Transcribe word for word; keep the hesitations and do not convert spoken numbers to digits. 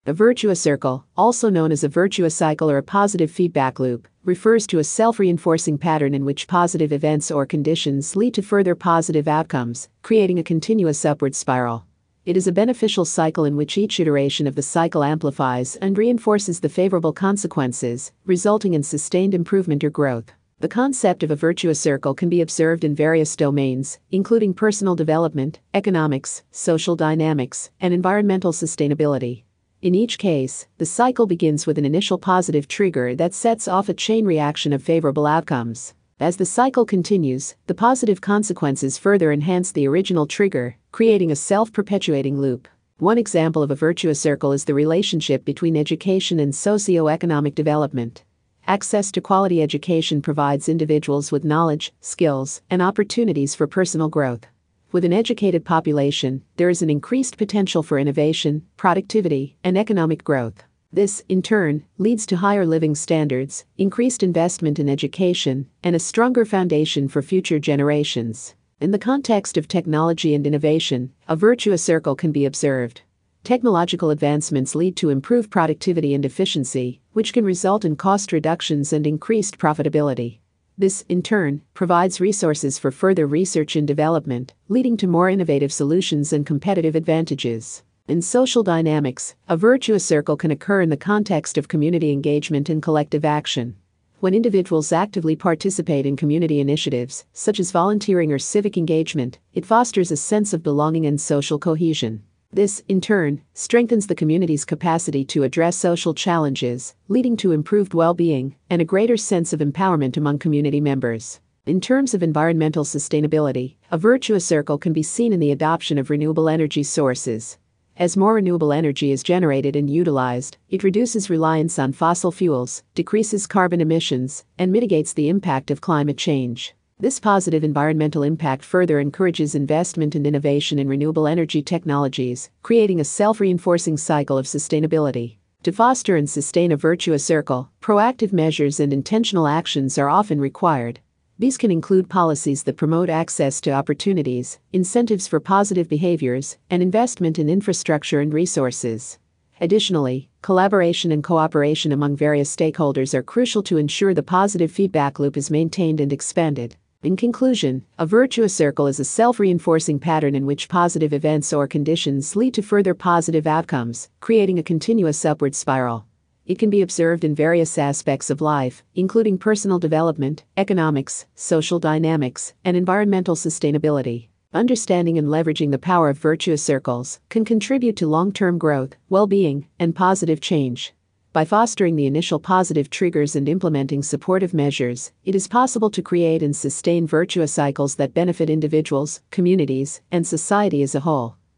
A virtuous circle, also known as a virtuous cycle or a positive feedback loop, refers to a self-reinforcing pattern in which positive events or conditions lead to further positive outcomes, creating a continuous upward spiral. It is a beneficial cycle in which each iteration of the cycle amplifies and reinforces the favorable consequences, resulting in sustained improvement or growth. The concept of a virtuous circle can be observed in various domains, including personal development, economics, social dynamics, and environmental sustainability. In each case, the cycle begins with an initial positive trigger that sets off a chain reaction of favorable outcomes. As the cycle continues, the positive consequences further enhance the original trigger, creating a self-perpetuating loop. One example of a virtuous circle is the relationship between education and socio-economic development. Access to quality education provides individuals with knowledge, skills, and opportunities for personal growth. With an educated population, there is an increased potential for innovation, productivity, and economic growth. This, in turn, leads to higher living standards, increased investment in education, and a stronger foundation for future generations. In the context of technology and innovation, a virtuous circle can be observed. Technological advancements lead to improved productivity and efficiency, which can result in cost reductions and increased profitability. This, in turn, provides resources for further research and development, leading to more innovative solutions and competitive advantages. In social dynamics, a virtuous circle can occur in the context of community engagement and collective action. When individuals actively participate in community initiatives, such as volunteering or civic engagement, it fosters a sense of belonging and social cohesion. This, in turn, strengthens the community's capacity to address social challenges, leading to improved well-being and a greater sense of empowerment among community members. In terms of environmental sustainability, a virtuous circle can be seen in the adoption of renewable energy sources. As more renewable energy is generated and utilized, it reduces reliance on fossil fuels, decreases carbon emissions, and mitigates the impact of climate change. This positive environmental impact further encourages investment and innovation in renewable energy technologies, creating a self-reinforcing cycle of sustainability. To foster and sustain a virtuous circle, proactive measures and intentional actions are often required. These can include policies that promote access to opportunities, incentives for positive behaviors, and investment in infrastructure and resources. Additionally, collaboration and cooperation among various stakeholders are crucial to ensure the positive feedback loop is maintained and expanded. In conclusion, a virtuous circle is a self-reinforcing pattern in which positive events or conditions lead to further positive outcomes, creating a continuous upward spiral. It can be observed in various aspects of life, including personal development, economics, social dynamics, and environmental sustainability. Understanding and leveraging the power of virtuous circles can contribute to long-term growth, well-being, and positive change. By fostering the initial positive triggers and implementing supportive measures, it is possible to create and sustain virtuous cycles that benefit individuals, communities, and society as a whole.